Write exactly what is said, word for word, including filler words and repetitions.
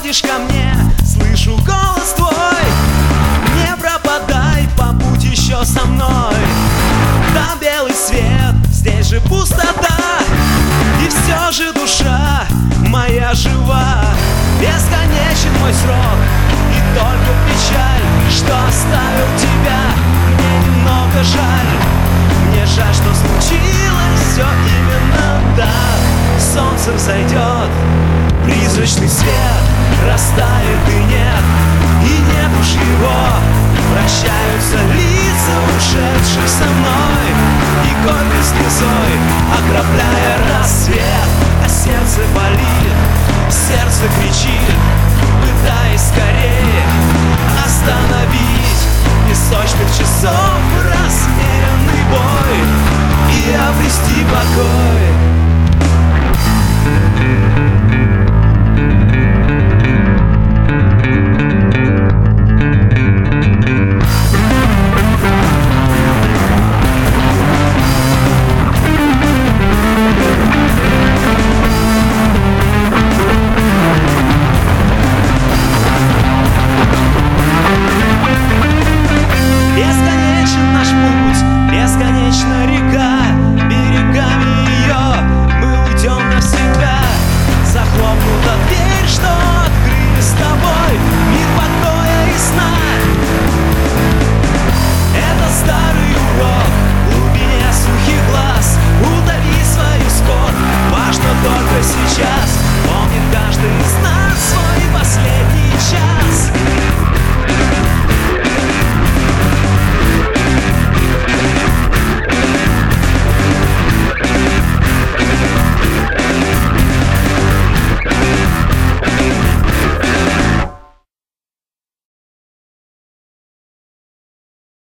подходишь ко мне, слышу голос твой. Не пропадай, побудь еще со мной. Там белый свет, здесь же пустота, и все же душа моя жива. Бесконечен мой срок, и только печаль, что оставил тебя, мне немного жаль. Мне жаль, что случилось все именно так. Солнце взойдет, призрачный свет растает и нет, и нет уж его. Прощаются лица ушедших со мной, и горькой слезой окропляя рассвет. А сердце болит, сердце кричит, пытаясь скорее остановить песочных часов размеренный бой и обрести покой.